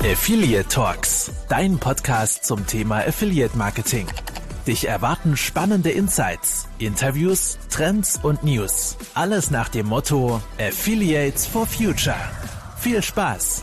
Affiliate Talks, dein Podcast zum Thema Affiliate Marketing. Dich erwarten spannende Insights, Interviews, Trends und News. Alles nach dem Motto Affiliates for Future. Viel Spaß!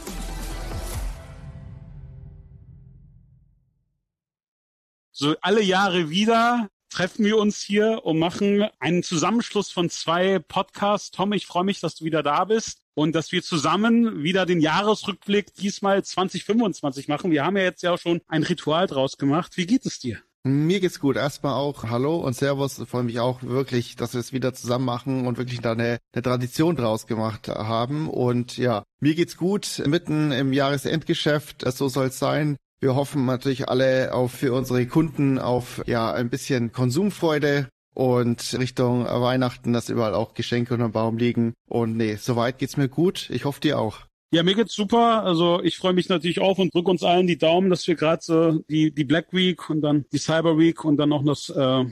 So alle Jahre wieder treffen wir uns hier und machen einen Zusammenschluss von 2 Podcasts. Tom, ich freue mich, dass du wieder da bist und dass wir zusammen wieder den Jahresrückblick diesmal 2025 machen. Wir haben ja jetzt ja auch schon ein Ritual draus gemacht. Wie geht es dir? Mir geht's gut. Erstmal auch Hallo und Servus. Ich freue mich auch wirklich, dass wir es wieder zusammen machen und wirklich da eine Tradition draus gemacht haben. Und ja, mir geht's gut. Mitten im Jahresendgeschäft. So soll's sein. Wir hoffen natürlich alle für unsere Kunden auf ein bisschen Konsumfreude und Richtung Weihnachten, dass überall auch Geschenke unter dem Baum liegen. Und soweit geht's mir gut. Ich hoffe dir auch. Ja, mir geht's super. Also ich freue mich natürlich auch und drücke uns allen die Daumen, dass wir gerade so die Black Week und dann die Cyber Week und dann auch das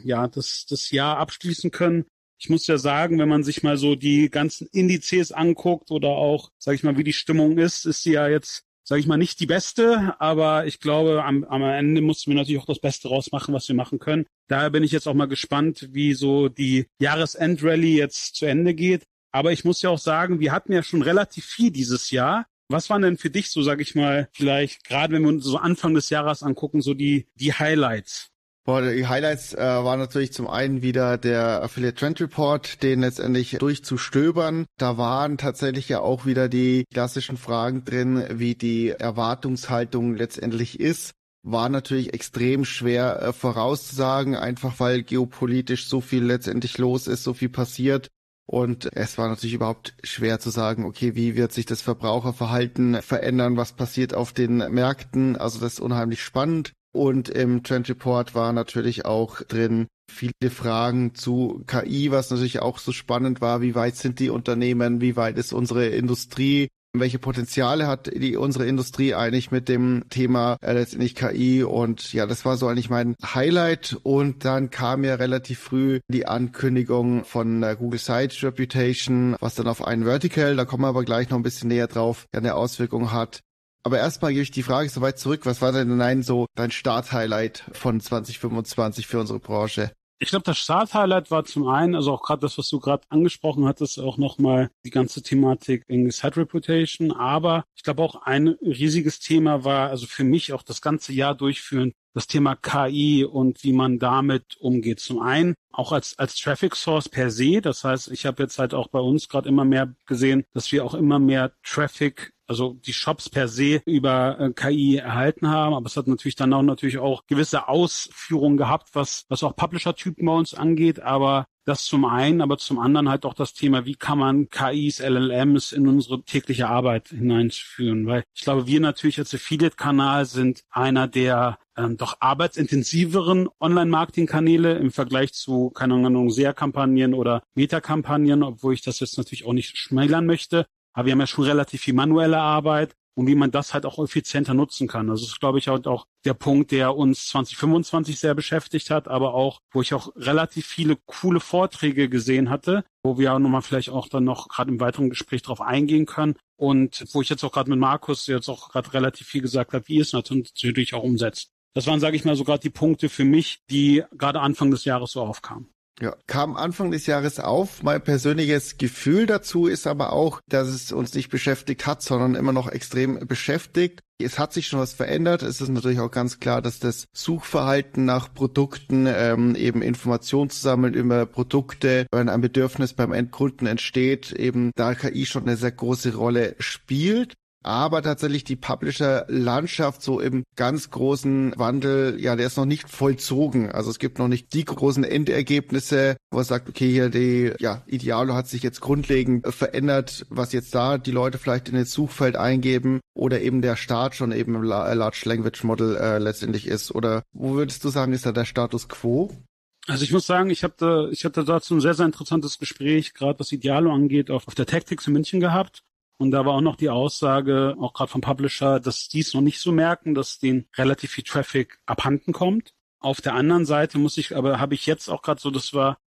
Jahr abschließen können. Ich muss ja sagen, wenn man sich mal so die ganzen Indizes anguckt oder auch, sage ich mal, wie die Stimmung ist sie ja jetzt, sage ich mal, nicht die beste, aber ich glaube, am Ende mussten wir natürlich auch das Beste rausmachen, was wir machen können. Daher bin ich jetzt auch mal gespannt, wie so die Jahresend-Rally jetzt zu Ende geht. Aber ich muss ja auch sagen, wir hatten ja schon relativ viel dieses Jahr. Was waren denn für dich so, sage ich mal, vielleicht gerade wenn wir uns so Anfang des Jahres angucken, so die Highlights? Die Highlights waren natürlich zum einen wieder der Affiliate Trend Report, den letztendlich durchzustöbern. Da waren tatsächlich ja auch wieder die klassischen Fragen drin, wie die Erwartungshaltung letztendlich ist. War natürlich extrem schwer vorauszusagen, einfach weil geopolitisch so viel letztendlich los ist, so viel passiert. Und es war natürlich überhaupt schwer zu sagen, okay, wie wird sich das Verbraucherverhalten verändern, was passiert auf den Märkten. Also das ist unheimlich spannend. Und im Trend Report war natürlich auch drin viele Fragen zu KI, was natürlich auch so spannend war. Wie weit sind die Unternehmen? Wie weit ist unsere Industrie? Welche Potenziale hat unsere Industrie eigentlich mit dem Thema letztendlich KI? Und ja, das war so eigentlich mein Highlight. Und dann kam ja relativ früh die Ankündigung von Google Site Reputation, was dann auf einen Vertical, da kommen wir aber gleich noch ein bisschen näher drauf, eine Auswirkung hat. Aber erstmal gebe ich die Frage so weit zurück. Was war denn dein Start-Highlight von 2025 für unsere Branche? Ich glaube, das Start-Highlight war zum einen, also auch gerade das, was du gerade angesprochen hattest, auch nochmal die ganze Thematik in Site Reputation. Aber ich glaube auch ein riesiges Thema war, also für mich auch das ganze Jahr durchführend, das Thema KI und wie man damit umgeht. Zum einen auch als Traffic Source per se. Das heißt, ich habe jetzt halt auch bei uns gerade immer mehr gesehen, dass wir auch immer mehr Traffic, also die Shops per se über KI erhalten haben. Aber es hat natürlich dann auch gewisse Ausführungen gehabt, was auch Publisher-Typen bei uns angeht. Aber das zum einen, aber zum anderen halt auch das Thema, wie kann man KIs, LLMs in unsere tägliche Arbeit hineinführen. Weil ich glaube, wir natürlich als Affiliate-Kanal sind einer der doch arbeitsintensiveren Online-Marketing-Kanäle im Vergleich zu, keine Ahnung, SEA-Kampagnen oder Meta-Kampagnen, obwohl ich das jetzt natürlich auch nicht schmälern möchte. Aber wir haben ja schon relativ viel manuelle Arbeit und wie man das halt auch effizienter nutzen kann. Also das ist, glaube ich, halt auch der Punkt, der uns 2025 sehr beschäftigt hat, aber auch, wo ich auch relativ viele coole Vorträge gesehen hatte, wo wir auch nochmal vielleicht auch dann noch gerade im weiteren Gespräch drauf eingehen können und wo ich jetzt auch gerade mit Markus jetzt auch gerade relativ viel gesagt habe, wie es natürlich auch umsetzt. Das waren, sage ich mal, so gerade die Punkte für mich, die gerade Anfang des Jahres so aufkamen. Ja, kam Anfang des Jahres auf. Mein persönliches Gefühl dazu ist aber auch, dass es uns nicht beschäftigt hat, sondern immer noch extrem beschäftigt. Es hat sich schon was verändert. Es ist natürlich auch ganz klar, dass das Suchverhalten nach Produkten, eben Informationen zu sammeln über Produkte, wenn ein Bedürfnis beim Endkunden entsteht, eben da KI schon eine sehr große Rolle spielt. Aber tatsächlich die Publisher-Landschaft so im ganz großen Wandel, ja, der ist noch nicht vollzogen. Also es gibt noch nicht die großen Endergebnisse, wo man sagt, okay, hier Idealo hat sich jetzt grundlegend verändert, was jetzt da die Leute vielleicht in das Suchfeld eingeben oder eben der Start schon eben im Large Language Model letztendlich ist. Oder wo würdest du sagen, ist da der Status quo? Also ich muss sagen, ich hatte dazu ein sehr, sehr interessantes Gespräch, gerade was Idealo angeht, auf der Tactics in München gehabt. Und da war auch noch die Aussage, auch gerade vom Publisher, dass die es noch nicht so merken, dass denen relativ viel Traffic abhanden kommt. Auf der anderen Seite habe ich jetzt auch gerade so, das war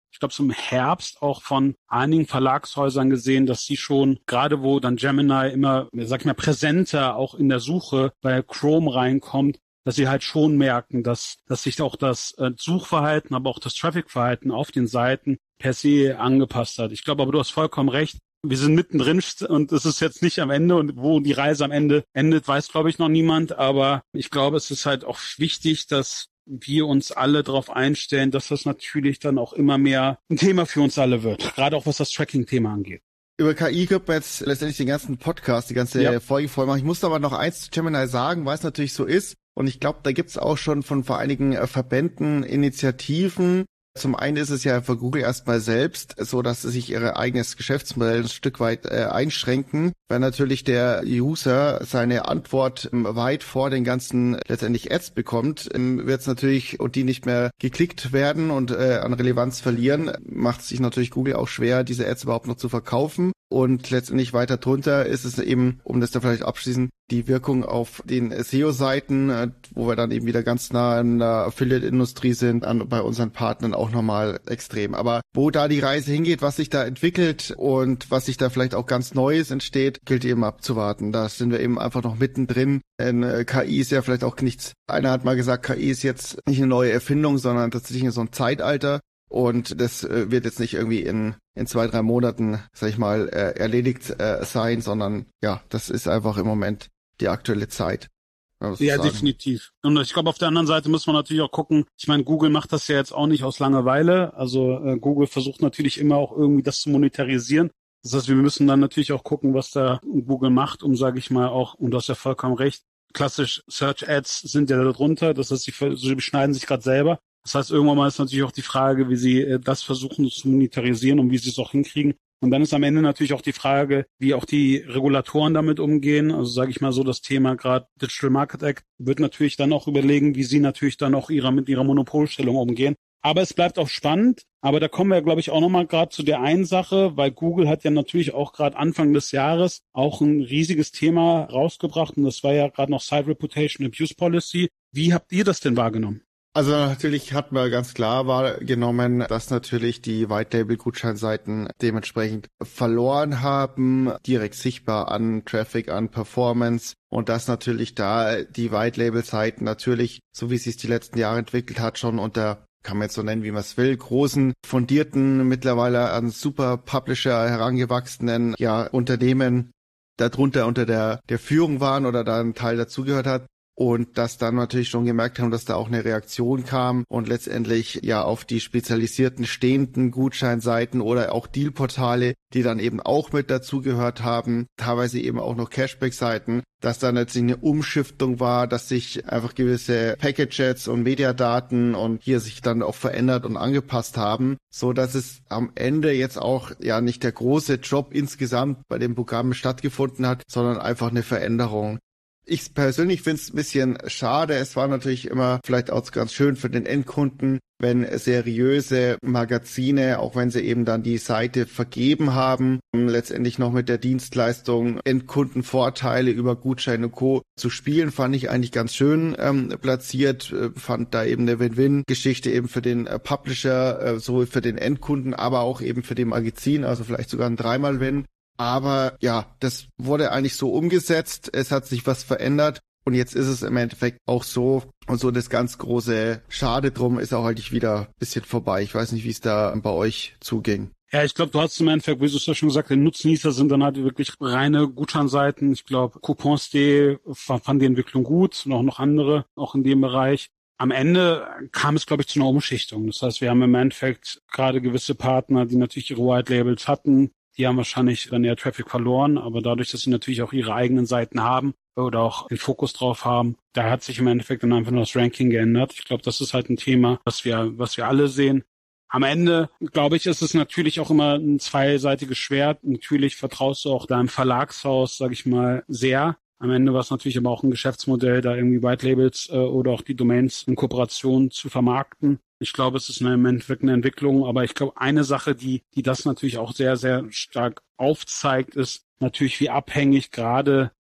ich glaube, so im Herbst auch von einigen Verlagshäusern gesehen, dass sie schon, gerade wo dann Gemini immer, sag ich mal, präsenter auch in der Suche bei Chrome reinkommt, dass sie halt schon merken, dass sich auch das Suchverhalten, aber auch das Trafficverhalten auf den Seiten per se angepasst hat. Ich glaube aber, du hast vollkommen recht. Wir sind mittendrin und es ist jetzt nicht am Ende, und wo die Reise am Ende endet, weiß, glaube ich, noch niemand. Aber ich glaube, es ist halt auch wichtig, dass wir uns alle darauf einstellen, dass das natürlich dann auch immer mehr ein Thema für uns alle wird. Gerade auch was das Tracking-Thema angeht. Über KI könnte man jetzt letztendlich den ganzen Podcast, die ganze Folge voll machen. Ich muss aber noch eins zu Gemini sagen, weil es natürlich so ist. Und ich glaube, da gibt's auch schon von einigen Verbänden Initiativen. Zum einen ist es ja für Google erstmal selbst so, dass sie sich ihr eigenes Geschäftsmodell ein Stück weit einschränken. Wenn natürlich der User seine Antwort weit vor den ganzen letztendlich Ads bekommt, wird es natürlich, und die nicht mehr geklickt werden und an Relevanz verlieren, macht es sich natürlich Google auch schwer, diese Ads überhaupt noch zu verkaufen. Und letztendlich weiter drunter ist es eben, um das da vielleicht abschließen, die Wirkung auf den SEO-Seiten, wo wir dann eben wieder ganz nah in der Affiliate-Industrie sind, bei unseren Partnern auch nochmal extrem. Aber wo da die Reise hingeht, was sich da entwickelt und was sich da vielleicht auch ganz Neues entsteht, gilt eben abzuwarten. Da sind wir eben einfach noch mittendrin. Denn KI ist ja vielleicht auch nichts. Einer hat mal gesagt, KI ist jetzt nicht eine neue Erfindung, sondern tatsächlich so ein Zeitalter. Und das wird jetzt nicht irgendwie in 2-3 Monaten, sag ich mal, erledigt sein, sondern ja, das ist einfach im Moment die aktuelle Zeit. Ja, definitiv. Und ich glaube, auf der anderen Seite muss man natürlich auch gucken, ich meine, Google macht das ja jetzt auch nicht aus Langeweile. Also Google versucht natürlich immer auch irgendwie das zu monetarisieren. Das heißt, wir müssen dann natürlich auch gucken, was da Google macht, um, sage ich mal, auch, und du hast ja vollkommen recht, klassisch Search Ads sind ja da drunter. Das heißt, sie beschneiden sich gerade selber. Das heißt, irgendwann mal ist natürlich auch die Frage, wie sie das versuchen zu monetarisieren und wie sie es auch hinkriegen. Und dann ist am Ende natürlich auch die Frage, wie auch die Regulatoren damit umgehen. Also sage ich mal so, das Thema gerade Digital Market Act wird natürlich dann auch überlegen, wie sie natürlich dann auch mit ihrer Monopolstellung umgehen. Aber es bleibt auch spannend. Aber da kommen wir, glaube ich, auch nochmal gerade zu der einen Sache, weil Google hat ja natürlich auch gerade Anfang des Jahres auch ein riesiges Thema rausgebracht. Und das war ja gerade noch Site Reputation Abuse Policy. Wie habt ihr das denn wahrgenommen? Also natürlich hat man ganz klar wahrgenommen, dass natürlich die White-Label-Gutscheinseiten dementsprechend verloren haben, direkt sichtbar an Traffic, an Performance, und dass natürlich da die White-Label-Seiten natürlich, so wie es sich die letzten Jahre entwickelt hat, schon unter, kann man jetzt so nennen, wie man es will, großen, fundierten, mittlerweile an super Publisher herangewachsenen Unternehmen darunter unter der Führung waren oder da ein Teil dazugehört hat. Und dass dann natürlich schon gemerkt haben, dass da auch eine Reaktion kam und letztendlich ja auf die spezialisierten stehenden Gutscheinseiten oder auch Dealportale, die dann eben auch mit dazugehört haben, teilweise eben auch noch Cashback-Seiten, dass da letztlich eine Umschiftung war, dass sich einfach gewisse Packages und Mediadaten und hier sich dann auch verändert und angepasst haben, so dass es am Ende jetzt auch ja nicht der große Job insgesamt bei dem Programm stattgefunden hat, sondern einfach eine Veränderung. Ich persönlich finde es ein bisschen schade. Es war natürlich immer vielleicht auch ganz schön für den Endkunden, wenn seriöse Magazine, auch wenn sie eben dann die Seite vergeben haben, letztendlich noch mit der Dienstleistung Endkundenvorteile über Gutscheine und Co. zu spielen, fand ich eigentlich ganz schön platziert. Fand da eben eine Win-Win-Geschichte eben für den Publisher, sowohl für den Endkunden, aber auch eben für den Magazin, also vielleicht sogar ein 3-mal-Win. Aber ja, das wurde eigentlich so umgesetzt, es hat sich was verändert und jetzt ist es im Endeffekt auch so. Und so das ganz große Schade drum ist auch eigentlich wieder ein bisschen vorbei. Ich weiß nicht, wie es da bei euch zuging. Ja, ich glaube, du hast im Endeffekt, wie du es ja schon gesagt hast, die Nutznießer sind dann halt wirklich reine Gutscheinseiten. Ich glaube, Coupons.de fand die Entwicklung gut und auch noch andere, auch in dem Bereich. Am Ende kam es, glaube ich, zu einer Umschichtung. Das heißt, wir haben im Endeffekt gerade gewisse Partner, die natürlich ihre White Labels hatten. Die haben wahrscheinlich dann eher Traffic verloren, aber dadurch, dass sie natürlich auch ihre eigenen Seiten haben oder auch den Fokus drauf haben, da hat sich im Endeffekt dann einfach nur das Ranking geändert. Ich glaube, das ist halt ein Thema, was wir alle sehen. Am Ende, glaube ich, ist es natürlich auch immer ein zweiseitiges Schwert. Natürlich vertraust du auch deinem Verlagshaus, sage ich mal, sehr. Am Ende war es natürlich aber auch ein Geschäftsmodell, da irgendwie White Labels oder auch die Domains in Kooperation zu vermarkten. Ich glaube, es ist im Endeffekt eine Entwicklung, aber ich glaube, eine Sache, die das natürlich auch sehr, sehr stark aufzeigt, ist natürlich, wie abhängig gerade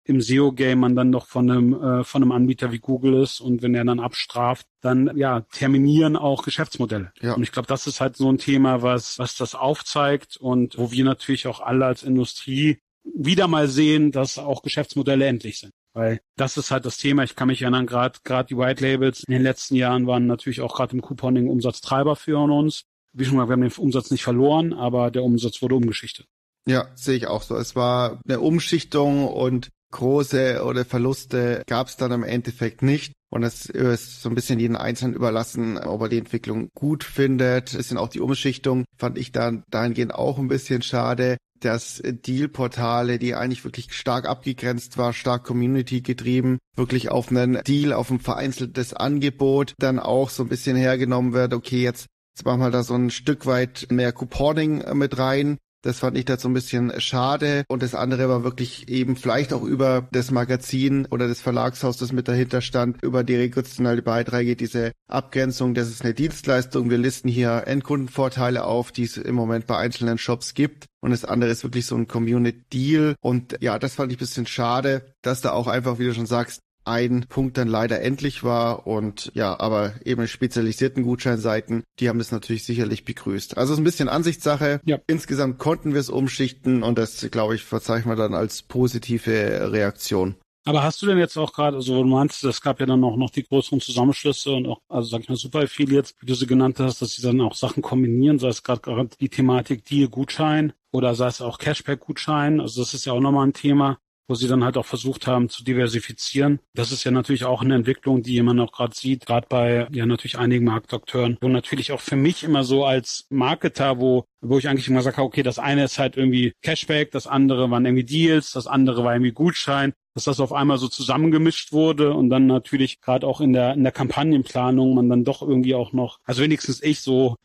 im SEO-Game man dann doch von einem Anbieter wie Google ist und wenn er dann abstraft, dann terminieren auch Geschäftsmodelle. Ja. Und ich glaube, das ist halt so ein Thema, was das aufzeigt und wo wir natürlich auch alle als Industrie wieder mal sehen, dass auch Geschäftsmodelle endlich sind. Weil das ist halt das Thema. Ich kann mich erinnern, gerade die White Labels in den letzten Jahren waren natürlich auch gerade im Couponing Umsatztreiber für uns. Wie schon gesagt, wir haben den Umsatz nicht verloren, aber der Umsatz wurde umgeschichtet. Ja, sehe ich auch so. Es war eine Umschichtung und große oder Verluste gab es dann im Endeffekt nicht. Und es ist so ein bisschen jeden Einzelnen überlassen, ob er die Entwicklung gut findet. Es sind auch die Umschichtung, fand ich dann dahingehend auch ein bisschen schade, dass Deal-Portale, die eigentlich wirklich stark abgegrenzt war, stark Community getrieben, wirklich auf einen Deal, auf ein vereinzeltes Angebot dann auch so ein bisschen hergenommen wird. Okay, jetzt machen wir da so ein Stück weit mehr Couponing mit rein. Das fand ich da so ein bisschen schade. Und das andere war wirklich eben vielleicht auch über das Magazin oder das Verlagshaus, das mit dahinter stand, über die regionalen Beiträge, diese Abgrenzung, das ist eine Dienstleistung. Wir listen hier Endkundenvorteile auf, die es im Moment bei einzelnen Shops gibt. Und das andere ist wirklich so ein Community-Deal. Und ja, das fand ich ein bisschen schade, dass da auch einfach, wie du schon sagst, ein Punkt dann leider endlich war und ja, aber eben spezialisierten Gutscheinseiten, die haben das natürlich sicherlich begrüßt. Also es ist ein bisschen Ansichtssache. Ja. Insgesamt konnten wir es umschichten und das, glaube ich, verzeichnen wir dann als positive Reaktion. Aber hast du denn jetzt auch gerade, also du meinst, es gab ja dann auch noch die größeren Zusammenschlüsse und auch, also sag ich mal, Super Affiliates, wie du sie genannt hast, dass sie dann auch Sachen kombinieren, sei es gerade die Thematik Deal-Gutschein oder sei es auch Cashback-Gutschein, also das ist ja auch nochmal ein Thema, wo sie dann halt auch versucht haben zu diversifizieren. Das ist ja natürlich auch eine Entwicklung, die man auch gerade sieht, gerade bei ja natürlich einigen Marktakteuren, wo natürlich auch für mich immer so als Marketer, wo ich eigentlich immer sage, okay, das eine ist halt irgendwie Cashback, das andere waren irgendwie Deals, das andere war irgendwie Gutschein, dass das auf einmal so zusammengemischt wurde und dann natürlich gerade auch in der Kampagnenplanung man dann doch irgendwie auch noch, also wenigstens ich so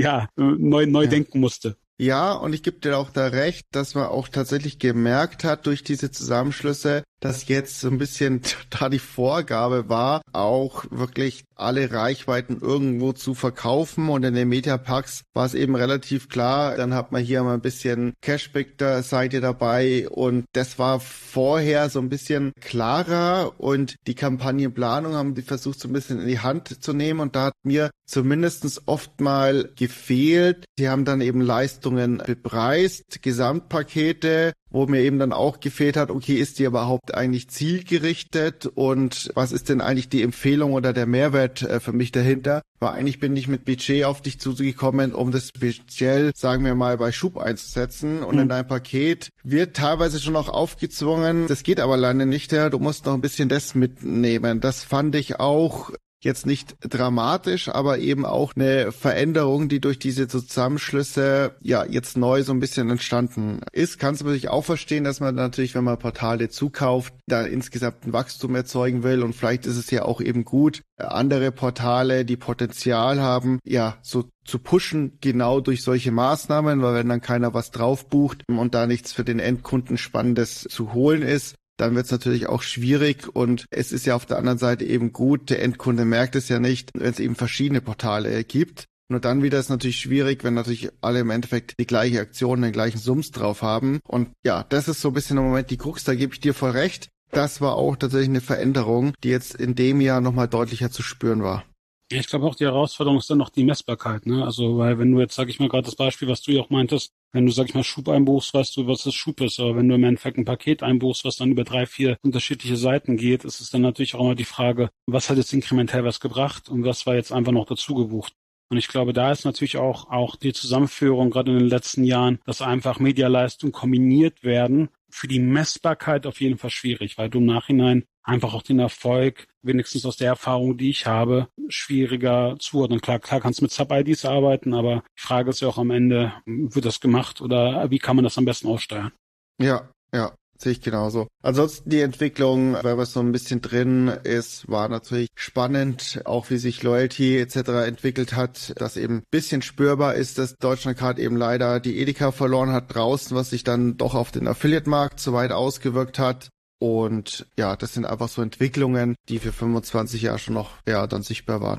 neu denken musste. Ja, und ich gebe dir auch da recht, dass man auch tatsächlich gemerkt hat durch diese Zusammenschlüsse, dass jetzt so ein bisschen da die Vorgabe war, auch wirklich alle Reichweiten irgendwo zu verkaufen. Und in den Mediapacks war es eben relativ klar, dann hat man hier mal ein bisschen Cashback-Seite dabei und das war vorher so ein bisschen klarer und die Kampagnenplanung haben die versucht so ein bisschen in die Hand zu nehmen und da hat mir zumindest oft mal gefehlt. Sie haben dann eben Leistungen bepreist, Gesamtpakete, wo mir eben dann auch gefehlt hat, okay, ist die überhaupt eigentlich zielgerichtet und was ist denn eigentlich die Empfehlung oder der Mehrwert für mich dahinter? Weil eigentlich bin ich mit Budget auf dich zugekommen, um das speziell, sagen wir mal, bei Schub einzusetzen und in dein Paket wird teilweise schon auch aufgezwungen. Das geht aber leider nicht, ja. Du musst noch ein bisschen das mitnehmen. Das fand ich auch jetzt nicht dramatisch, aber eben auch eine Veränderung, die durch diese Zusammenschlüsse ja jetzt neu so ein bisschen entstanden ist. Kannst du natürlich auch verstehen, dass man natürlich, wenn man Portale zukauft, da insgesamt ein Wachstum erzeugen will und vielleicht ist es ja auch eben gut, andere Portale, die Potenzial haben, ja, so zu pushen, genau durch solche Maßnahmen, weil wenn dann keiner was drauf bucht und da nichts für den Endkunden Spannendes zu holen ist, dann wird es natürlich auch schwierig und es ist ja auf der anderen Seite eben gut, der Endkunde merkt es ja nicht, wenn es eben verschiedene Portale gibt. Nur dann wieder ist natürlich schwierig, wenn natürlich alle im Endeffekt die gleiche Aktion, den gleichen Sums drauf haben. Und ja, das ist so ein bisschen im Moment die Krux, da gebe ich dir voll recht. Das war auch tatsächlich eine Veränderung, die jetzt in dem Jahr nochmal deutlicher zu spüren war. Ja, ich glaube auch, die Herausforderung ist dann noch die Messbarkeit, ne? Also, weil wenn du jetzt, sag ich mal, gerade das Beispiel, was du ja auch meintest, wenn du, sag ich mal, Schub einbuchst, weißt du, was das Schub ist. Aber wenn du im Endeffekt ein Paket einbuchst, was dann über 3, 4 unterschiedliche Seiten geht, ist es dann natürlich auch immer die Frage, was hat jetzt inkrementell was gebracht und was war jetzt einfach noch dazu gebucht. Und ich glaube, da ist natürlich auch die Zusammenführung, gerade in den letzten Jahren, dass einfach Medialeistungen kombiniert werden, für die Messbarkeit auf jeden Fall schwierig, weil du im Nachhinein einfach auch den Erfolg, wenigstens aus der Erfahrung, die ich habe, schwieriger zuordnen. Klar kannst du mit Sub-IDs arbeiten, aber die Frage ist ja auch am Ende, wird das gemacht oder wie kann man das am besten aussteuern? Ja, sehe ich genauso. Ansonsten die Entwicklung, weil was so ein bisschen drin ist, war natürlich spannend, auch wie sich Loyalty etc. entwickelt hat, dass eben ein bisschen spürbar ist, dass Deutschland gerade eben leider die Edeka verloren hat draußen, was sich dann doch auf den Affiliate-Markt so weit ausgewirkt hat. Und ja, das sind einfach so Entwicklungen, die für 25 Jahre schon noch dann sichtbar waren.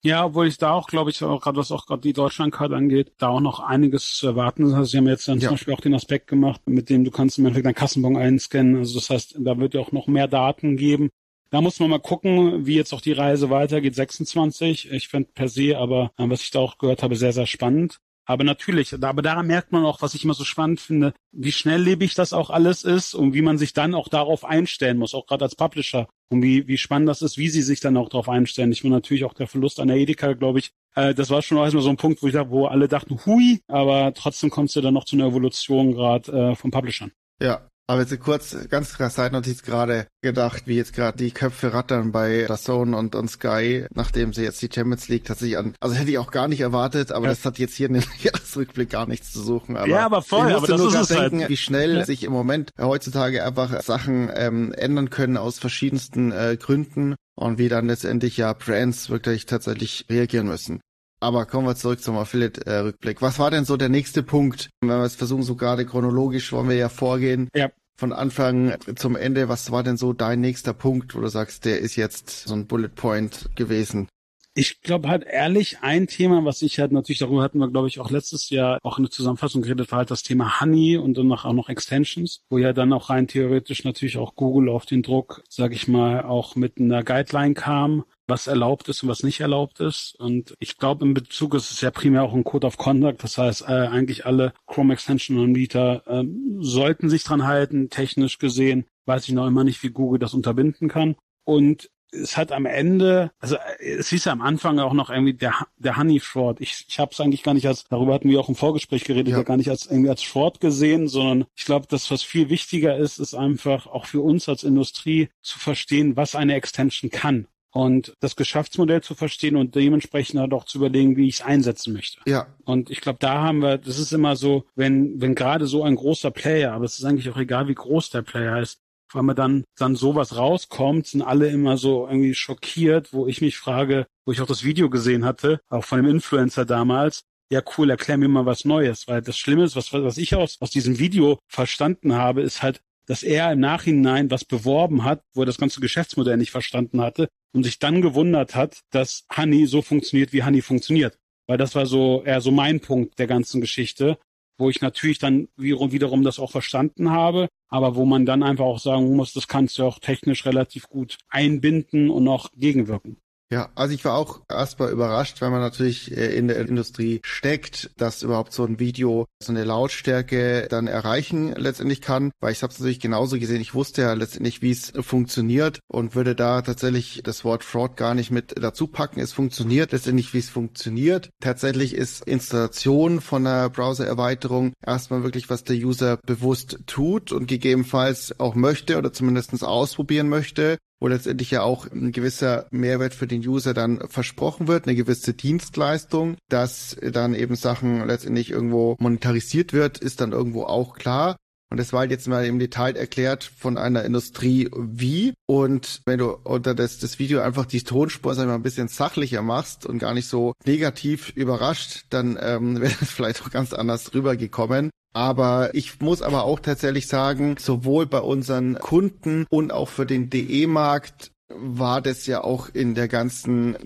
Ja, obwohl ich da auch, glaube ich, auch gerade was auch gerade die Deutschlandcard angeht, da auch noch einiges zu erwarten ist. Also sie haben jetzt dann zum Beispiel auch den Aspekt gemacht, mit dem du kannst im Endeffekt deinen Kassenbon einscannen. Also das heißt, da wird ja auch noch mehr Daten geben. Da muss man mal gucken, wie jetzt auch die Reise weitergeht, 26. Ich finde per se aber, was ich da auch gehört habe, sehr, sehr spannend. Aber natürlich, aber daran merkt man auch, was ich immer so spannend finde, wie schnelllebig das auch alles ist und wie man sich dann auch darauf einstellen muss, auch gerade als Publisher. Und wie spannend das ist, wie sie sich dann auch darauf einstellen. Ich meine natürlich auch der Verlust an der Edeka, glaube ich, das war schon auch erstmal so ein Punkt, wo alle dachten, hui, aber trotzdem kommt es ja dann noch zu einer Evolution gerade von Publishern. Ja. Aber jetzt kurz, ganz krass Zeitnotiz gerade gedacht, wie jetzt gerade die Köpfe rattern bei DAZN und Sky, nachdem sie jetzt die Champions League tatsächlich also hätte ich auch gar nicht erwartet, aber das hat jetzt hier in dem Jahresrückblick gar nichts zu suchen. Aber ja, aber voll, ich aber das nur ist es denken, halt. wie schnell sich im Moment heutzutage einfach Sachen ändern können aus verschiedensten Gründen und wie dann letztendlich ja Brands wirklich tatsächlich reagieren müssen. Aber kommen wir zurück zum Affiliate-Rückblick. Was war denn so der nächste Punkt? Wenn wir es versuchen, so gerade chronologisch wollen wir ja vorgehen. Ja. Von Anfang zum Ende, was war denn so dein nächster Punkt, wo du sagst, der ist jetzt so ein Bullet Point gewesen? Ich glaube halt ehrlich, ein Thema, was ich halt natürlich, darüber hatten wir, glaube ich, auch letztes Jahr auch in der Zusammenfassung geredet, war halt das Thema Honey und dann auch noch Extensions, wo ja dann auch rein theoretisch natürlich auch Google auf den Druck, sage ich mal, auch mit einer Guideline kam, was erlaubt ist und was nicht erlaubt ist. Und ich glaube, in Bezug ist es ja primär auch ein Code of Conduct. Das heißt, eigentlich alle Chrome-Extension-Anbieter sollten sich dran halten. Technisch gesehen weiß ich noch immer nicht, wie Google das unterbinden kann. Und es hat am Ende, also es hieß ja am Anfang auch noch irgendwie der Honey Fraud. Ich habe es eigentlich gar nicht darüber hatten wir auch im Vorgespräch geredet, ja gar nicht als Fraud gesehen, sondern ich glaube, das, was viel wichtiger ist, ist einfach auch für uns als Industrie zu verstehen, was eine Extension kann. Und das Geschäftsmodell zu verstehen und dementsprechend halt auch zu überlegen, wie ich es einsetzen möchte. Ja. Und ich glaube, da haben wir, das ist immer so, wenn gerade so ein großer Player, aber es ist eigentlich auch egal, wie groß der Player ist, weil man dann sowas rauskommt, sind alle immer so irgendwie schockiert, wo ich mich frage, wo ich auch das Video gesehen hatte, auch von dem Influencer damals, ja cool, erklär mir mal was Neues, weil das Schlimme ist, was ich aus diesem Video verstanden habe, ist halt, dass er im Nachhinein was beworben hat, wo er das ganze Geschäftsmodell nicht verstanden hatte und sich dann gewundert hat, dass Honey so funktioniert, wie Honey funktioniert. Weil das war so eher so mein Punkt der ganzen Geschichte, wo ich natürlich dann wiederum das auch verstanden habe, aber wo man dann einfach auch sagen muss, das kannst du auch technisch relativ gut einbinden und auch gegenwirken. Ja, also ich war auch erstmal überrascht, weil man natürlich in der Industrie steckt, dass überhaupt so ein Video so eine Lautstärke dann erreichen letztendlich kann, weil ich habe es natürlich genauso gesehen, ich wusste ja letztendlich, wie es funktioniert und würde da tatsächlich das Wort Fraud gar nicht mit dazu packen. Es funktioniert letztendlich, wie es funktioniert. Tatsächlich ist Installation von einer Browser-Erweiterung erstmal wirklich, was der User bewusst tut und gegebenenfalls auch möchte oder zumindest ausprobieren möchte, wo letztendlich ja auch ein gewisser Mehrwert für den User dann versprochen wird, eine gewisse Dienstleistung, dass dann eben Sachen letztendlich irgendwo monetarisiert wird, ist dann irgendwo auch klar. Und das war halt jetzt mal im Detail erklärt von einer Industrie wie. Und wenn du unter das Video einfach die Tonspur, sag ich mal, ein bisschen sachlicher machst und gar nicht so negativ überrascht, dann wäre das vielleicht auch ganz anders rübergekommen. Aber ich muss aber auch tatsächlich sagen, sowohl bei unseren Kunden und auch für den DE-Markt war das ja auch in der ganzen,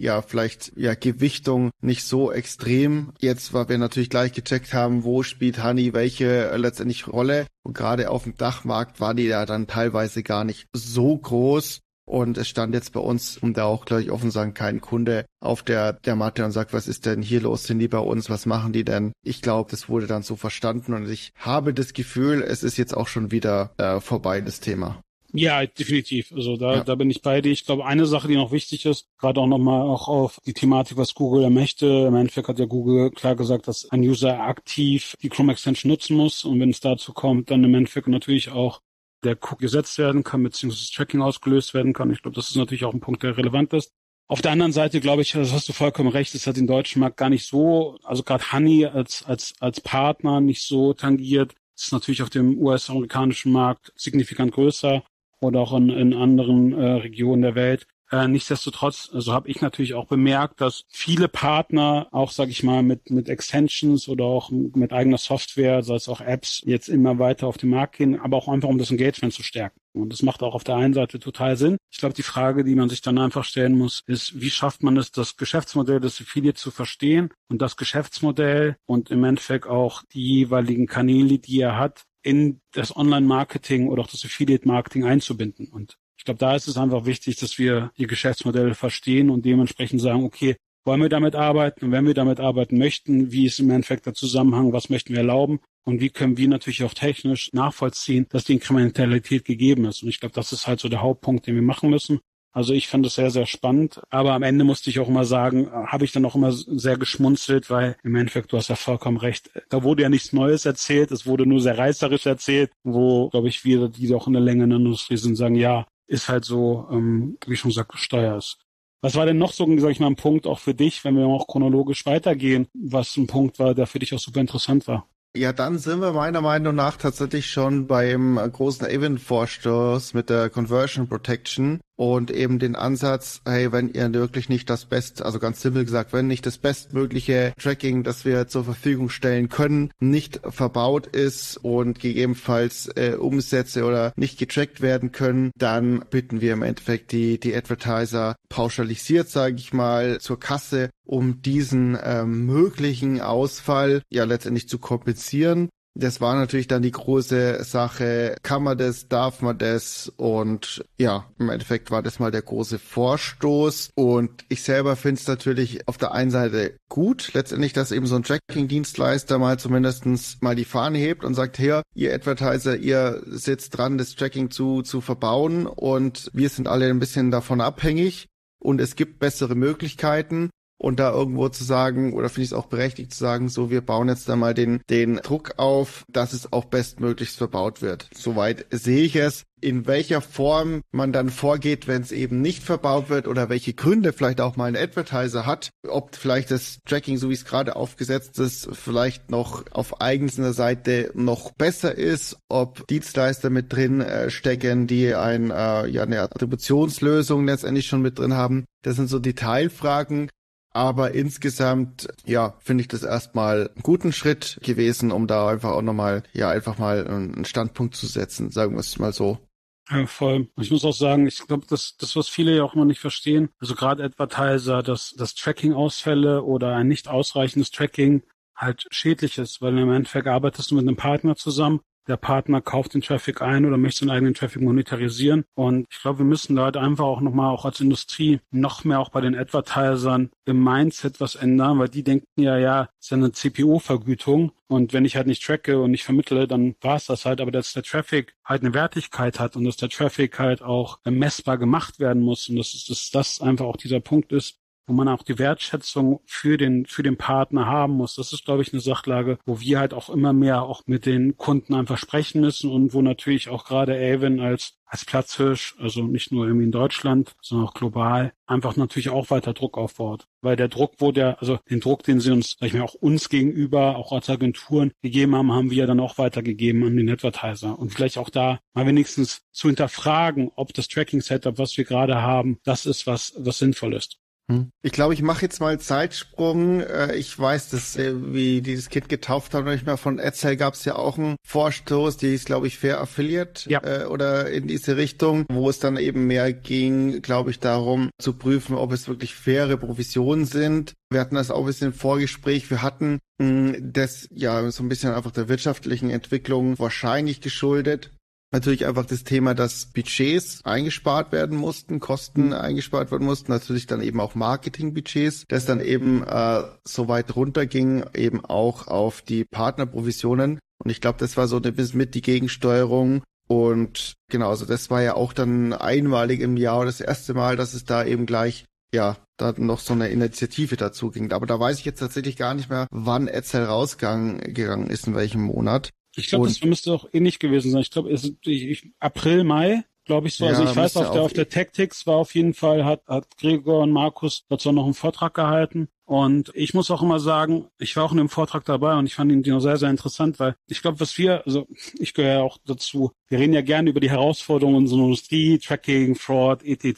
Gewichtung nicht so extrem. Jetzt, weil wir natürlich gleich gecheckt haben, wo spielt Honey welche letztendlich Rolle. Und gerade auf dem Dachmarkt war die ja dann teilweise gar nicht so groß. Und es stand jetzt bei uns, um da auch gleich offen sagen, kein Kunde auf der Matte und sagt, was ist denn hier los? Sind die bei uns? Was machen die denn? Ich glaube, das wurde dann so verstanden und ich habe das Gefühl, es ist jetzt auch schon wieder vorbei, das Thema. Ja, definitiv. Also da bin ich bei dir. Ich glaube, eine Sache, die noch wichtig ist, gerade auch nochmal auch auf die Thematik, was Google möchte. Im Endeffekt hat ja Google klar gesagt, dass ein User aktiv die Chrome Extension nutzen muss. Und wenn es dazu kommt, dann im Endeffekt natürlich auch der Cookie gesetzt werden kann, beziehungsweise das Tracking ausgelöst werden kann. Ich glaube, das ist natürlich auch ein Punkt, der relevant ist. Auf der anderen Seite glaube ich, das hast du vollkommen recht, es hat den deutschen Markt gar nicht so, also gerade Honey als Partner nicht so tangiert. Es ist natürlich auf dem US-amerikanischen Markt signifikant größer oder auch in anderen Regionen der Welt. Nichtsdestotrotz, also habe ich natürlich auch bemerkt, dass viele Partner auch, sage ich mal, mit Extensions oder auch mit eigener Software, sei es auch Apps, jetzt immer weiter auf den Markt gehen, aber auch einfach, um das Engagement zu stärken. Und das macht auch auf der einen Seite total Sinn. Ich glaube, die Frage, die man sich dann einfach stellen muss, ist, wie schafft man es, das Geschäftsmodell des Affiliate zu verstehen und das Geschäftsmodell und im Endeffekt auch die jeweiligen Kanäle, die er hat, in das Online-Marketing oder auch das Affiliate-Marketing einzubinden. Und ich glaube, da ist es einfach wichtig, dass wir die Geschäftsmodelle verstehen und dementsprechend sagen, okay, wollen wir damit arbeiten? Und wenn wir damit arbeiten möchten, wie ist im Endeffekt der Zusammenhang, was möchten wir erlauben? Und wie können wir natürlich auch technisch nachvollziehen, dass die Inkrementalität gegeben ist? Und ich glaube, das ist halt so der Hauptpunkt, den wir machen müssen. Also ich fand es sehr, sehr spannend. Aber am Ende musste ich auch immer sagen, habe ich dann auch immer sehr geschmunzelt, weil im Endeffekt, du hast ja vollkommen recht, da wurde ja nichts Neues erzählt, es wurde nur sehr reißerisch erzählt, wo, glaube ich, wir, die auch in der Länge in der Industrie sind, sagen, ja, ist halt so, wie schon gesagt, Steuer ist. Was war denn noch so, sag ich mal, ein Punkt auch für dich, wenn wir auch chronologisch weitergehen, was ein Punkt war, der für dich auch super interessant war? Ja, dann sind wir meiner Meinung nach tatsächlich schon beim großen Avon-Vorstoß mit der Conversion Protection und eben den Ansatz, hey, wenn ihr wirklich nicht das Beste, also ganz simpel gesagt, wenn nicht das bestmögliche Tracking, das wir zur Verfügung stellen können, nicht verbaut ist und gegebenenfalls Umsätze oder nicht getrackt werden können, dann bitten wir im Endeffekt die Advertiser pauschalisiert, sage ich mal, zur Kasse, um diesen möglichen Ausfall ja letztendlich zu kompensieren. Das war natürlich dann die große Sache, kann man das, darf man das, und ja, im Endeffekt war das mal der große Vorstoß, und ich selber finde es natürlich auf der einen Seite gut, letztendlich, dass eben so ein Tracking-Dienstleister mal zumindestens mal die Fahne hebt und sagt, hier, ihr Advertiser, ihr sitzt dran, das Tracking zu verbauen, und wir sind alle ein bisschen davon abhängig und es gibt bessere Möglichkeiten. Und da irgendwo zu sagen, oder finde ich es auch berechtigt zu sagen, so, wir bauen jetzt da mal den Druck auf, dass es auch bestmöglichst verbaut wird. Soweit sehe ich es. In welcher Form man dann vorgeht, wenn es eben nicht verbaut wird, oder welche Gründe vielleicht auch mal ein Advertiser hat, ob vielleicht das Tracking, so wie es gerade aufgesetzt ist, vielleicht noch auf eigener Seite noch besser ist, ob Dienstleister mit drin stecken, die eine Attributionslösung letztendlich schon mit drin haben. Das sind so Detailfragen. Aber insgesamt, ja, finde ich das erstmal einen guten Schritt gewesen, um da einfach auch nochmal, einfach mal einen Standpunkt zu setzen, sagen wir es mal so. Ja, voll. Ich muss auch sagen, ich glaube, das, was viele ja auch immer nicht verstehen, also gerade Advertiser, dass Tracking-Ausfälle oder ein nicht ausreichendes Tracking halt schädlich ist, weil im Endeffekt arbeitest du mit einem Partner zusammen. Der Partner kauft den Traffic ein oder möchte seinen eigenen Traffic monetarisieren. Und ich glaube, wir müssen da halt einfach auch nochmal auch als Industrie noch mehr auch bei den Advertisern im Mindset was ändern, weil die denken ja, ist ja eine CPO-Vergütung. Und wenn ich halt nicht tracke und nicht vermittle, dann war es das halt. Aber dass der Traffic halt eine Wertigkeit hat und dass der Traffic halt auch messbar gemacht werden muss und dass das einfach auch dieser Punkt ist, wo man auch die Wertschätzung für den Partner haben muss. Das ist, glaube ich, eine Sachlage, wo wir halt auch immer mehr auch mit den Kunden einfach sprechen müssen und wo natürlich auch gerade Avon als Platzhirsch, also nicht nur irgendwie in Deutschland, sondern auch global, einfach natürlich auch weiter Druck aufbaut. Weil der Druck den Druck, den sie uns, sag ich mal, auch uns gegenüber, auch als Agenturen gegeben haben, haben wir dann auch weitergegeben an den Advertiser. Und vielleicht auch da mal wenigstens zu hinterfragen, ob das Tracking-Setup, was wir gerade haben, das ist, was sinnvoll ist. Ich glaube, ich mache jetzt mal einen Zeitsprung. Ich weiß, dass wie die das Kind getauft haben, nicht mehr von Edsel gab es ja auch einen Vorstoß, die ist, glaube ich, Fair Affiliate oder in diese Richtung, wo es dann eben mehr ging, glaube ich, darum zu prüfen, ob es wirklich faire Provisionen sind. Wir hatten das auch ein bisschen im Vorgespräch. Wir hatten das so ein bisschen einfach der wirtschaftlichen Entwicklung wahrscheinlich geschuldet. Natürlich einfach das Thema, dass Budgets eingespart werden mussten, Kosten eingespart werden mussten, natürlich dann eben auch Marketingbudgets, das dann eben so weit runterging, eben auch auf die Partnerprovisionen. Und ich glaube, das war so ein bisschen mit die Gegensteuerung. Und genau, also das war ja auch dann einmalig im Jahr das erste Mal, dass es da eben gleich da noch so eine Initiative dazu ging. Aber da weiß ich jetzt tatsächlich gar nicht mehr, wann Edsel rausgegangen ist, in welchem Monat. Ich glaube, das müsste auch ähnlich gewesen sein. Ich glaube, April, Mai, glaube ich so. Also ich weiß, auf der Tactics war auf jeden Fall, hat Gregor und Markus dazu noch einen Vortrag gehalten. Und ich muss auch immer sagen, ich war auch in dem Vortrag dabei und ich fand ihn sehr, sehr interessant, weil ich glaube, ich gehöre ja auch dazu, wir reden ja gerne über die Herausforderungen unserer Industrie, Tracking, Fraud, etc.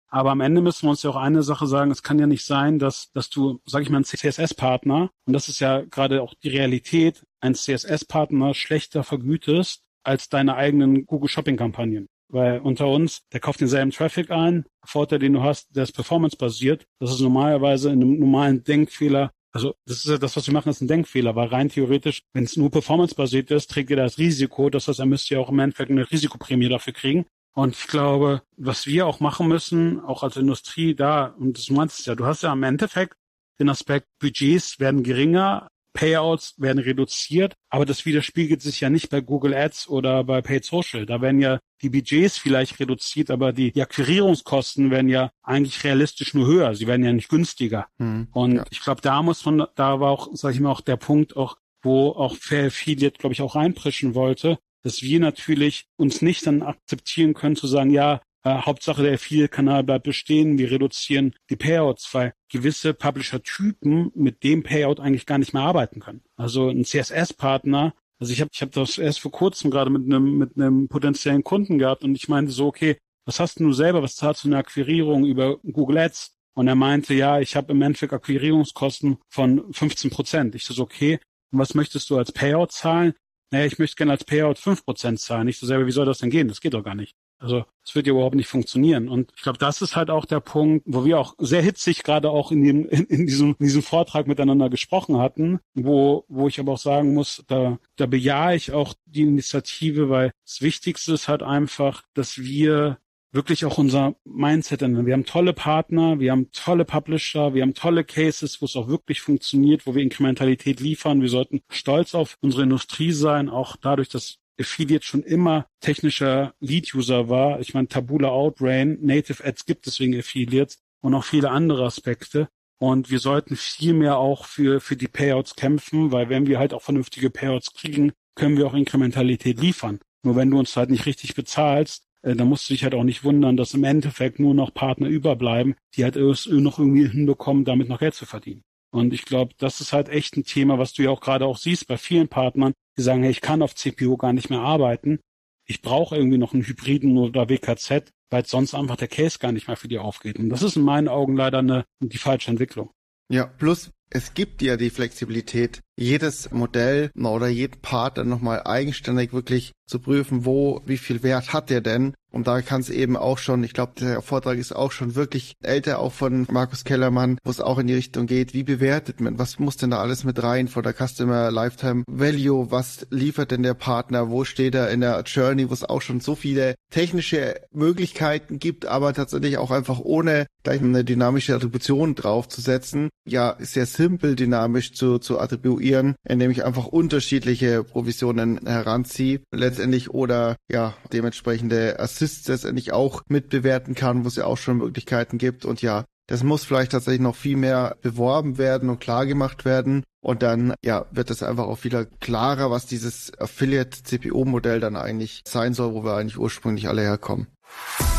Aber am Ende müssen wir uns ja auch eine Sache sagen, es kann ja nicht sein, dass du, sag ich mal, ein CSS-Partner, und das ist ja gerade auch die Realität, ein CSS-Partner schlechter vergütest als deine eigenen Google-Shopping-Kampagnen. Weil unter uns, der kauft denselben Traffic ein, der Vorteil, den du hast, der ist performance-basiert. Das ist normalerweise in einem normalen Denkfehler, also das ist ja das, was wir machen, ist ein Denkfehler, weil rein theoretisch, wenn es nur performance-basiert ist, trägt ihr das Risiko. Das heißt, er müsste ja auch im Endeffekt eine Risikoprämie dafür kriegen. Und ich glaube, was wir auch machen müssen, auch als Industrie da, und das meinst du ja, du hast ja im Endeffekt den Aspekt, Budgets werden geringer, Payouts werden reduziert, aber das widerspiegelt sich ja nicht bei Google Ads oder bei Paid Social. Da werden ja die Budgets vielleicht reduziert, aber die Akquirierungskosten werden ja eigentlich realistisch nur höher. Sie werden ja nicht günstiger. Und ich glaube, da war auch, sage ich mal, auch der Punkt, auch wo auch Fair Affiliate, glaube ich, auch reinpreschen wollte, dass wir natürlich uns nicht dann akzeptieren können zu sagen, ja, Hauptsache der Affiliate-Kanal bleibt bestehen, wir reduzieren die Payouts, weil gewisse Publisher-Typen mit dem Payout eigentlich gar nicht mehr arbeiten können. Also ein CSS-Partner, also ich hab das erst vor kurzem gerade mit einem potenziellen Kunden gehabt und ich meinte so, okay, was hast du selber, was zahlst du eine Akquirierung über Google Ads? Und er meinte, ja, ich habe im Endeffekt Akquirierungskosten von 15%. Ich so, okay, und was möchtest du als Payout zahlen? Naja, ich möchte gerne als Payout 5% zahlen. Ich so selber, wie soll das denn gehen? Das geht doch gar nicht. Also das wird ja überhaupt nicht funktionieren. Und ich glaube, das ist halt auch der Punkt, wo wir auch sehr hitzig gerade auch in diesem Vortrag miteinander gesprochen hatten, wo ich aber auch sagen muss, da bejahe ich auch die Initiative, weil das Wichtigste ist halt einfach, dass wir wirklich auch unser Mindset ändern. Wir haben tolle Partner, wir haben tolle Publisher, wir haben tolle Cases, wo es auch wirklich funktioniert, wo wir Inkrementalität liefern. Wir sollten stolz auf unsere Industrie sein, auch dadurch, dass Affiliate schon immer technischer Lead-User war. Ich meine, Taboola Outbrain, Native Ads gibt es wegen Affiliates und auch viele andere Aspekte. Und wir sollten viel mehr auch für die Payouts kämpfen, weil wenn wir halt auch vernünftige Payouts kriegen, können wir auch Inkrementalität liefern. Nur wenn du uns halt nicht richtig bezahlst, dann musst du dich halt auch nicht wundern, dass im Endeffekt nur noch Partner überbleiben, die halt noch irgendwie hinbekommen, damit noch Geld zu verdienen. Und ich glaube, das ist halt echt ein Thema, was du ja auch gerade auch siehst bei vielen Partnern, die sagen, hey, ich kann auf CPO gar nicht mehr arbeiten. Ich brauche irgendwie noch einen Hybriden oder WKZ, weil sonst einfach der Case gar nicht mehr für die aufgeht. Und das ist in meinen Augen leider die falsche Entwicklung. Ja, plus es gibt ja die Flexibilität, jedes Modell oder jeden Partner nochmal eigenständig wirklich zu prüfen, wie viel Wert hat der denn? Und da kann es eben auch schon, ich glaube, der Vortrag ist auch schon wirklich älter, auch von Markus Kellermann, wo es auch in die Richtung geht, wie bewertet man, was muss denn da alles mit rein von der Customer Lifetime Value, was liefert denn der Partner, wo steht er in der Journey, wo es auch schon so viele technische Möglichkeiten gibt, aber tatsächlich auch einfach ohne gleich eine dynamische Attribution draufzusetzen, ja, sehr simpel dynamisch zu attribuieren, indem ich einfach unterschiedliche Provisionen heranziehe, letztendlich oder ja, dementsprechende Assists letztendlich auch mitbewerten kann, wo es ja auch schon Möglichkeiten gibt und ja, das muss vielleicht tatsächlich noch viel mehr beworben werden und klar gemacht werden und dann ja wird es einfach auch wieder klarer, was dieses Affiliate-CPO-Modell dann eigentlich sein soll, wo wir eigentlich ursprünglich alle herkommen.